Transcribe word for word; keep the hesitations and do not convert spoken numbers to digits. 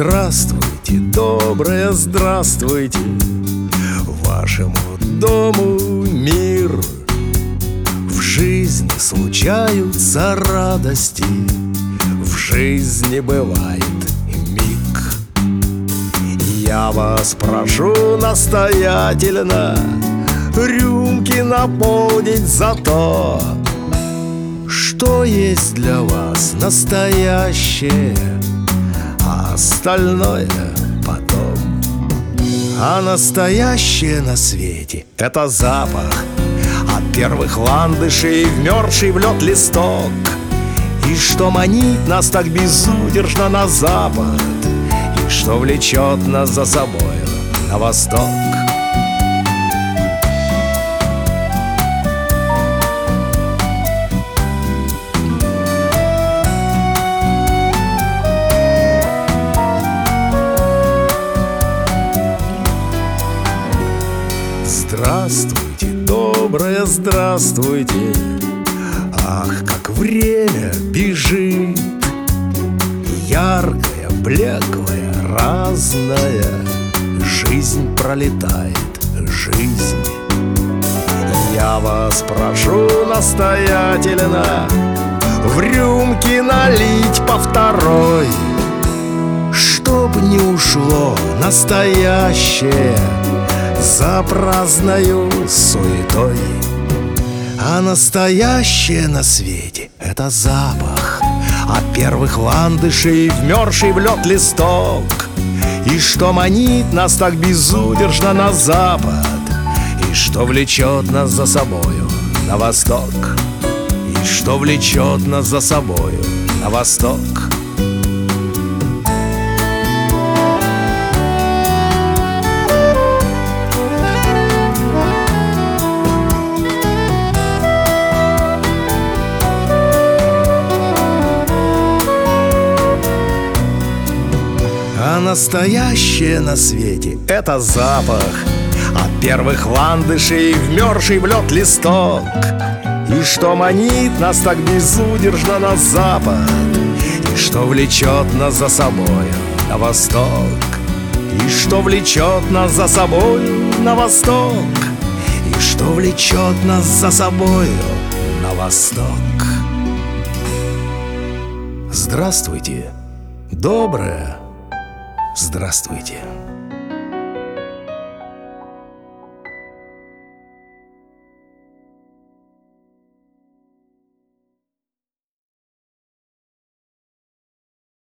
Здравствуйте, доброе здравствуйте, вашему дому мир. В жизни случаются радости, в жизни бывает миг. Я вас прошу настоятельно рюмки наполнить за то, что есть для вас настоящее, а остальное потом. А настоящее на свете — это запах от первых ландышей, вмерзший в лед листок. И что манит нас так безудержно на запад, и что влечет нас за собой на восток. Здравствуйте, доброе здравствуйте. Ах, как время бежит, яркая, блеклая, разная. Жизнь пролетает, жизнь. Я вас прошу настоятельно в рюмки налить по второй, чтоб не ушло настоящее за праздною суетой. А настоящее на свете — это запах от первых ландышей, вмерзший в лед листок. И что манит нас так безудержно на запад, и что влечет нас за собою на восток. И что влечет нас за собою на восток. А настоящее на свете — это запах от первых ландышей, вмерзший в лед листок. И что манит нас так безудержно на запад, и что влечет нас за собою на восток. И что влечет нас за собою на восток. И что влечет нас за собою на восток. Здравствуйте, доброе здравствуйте.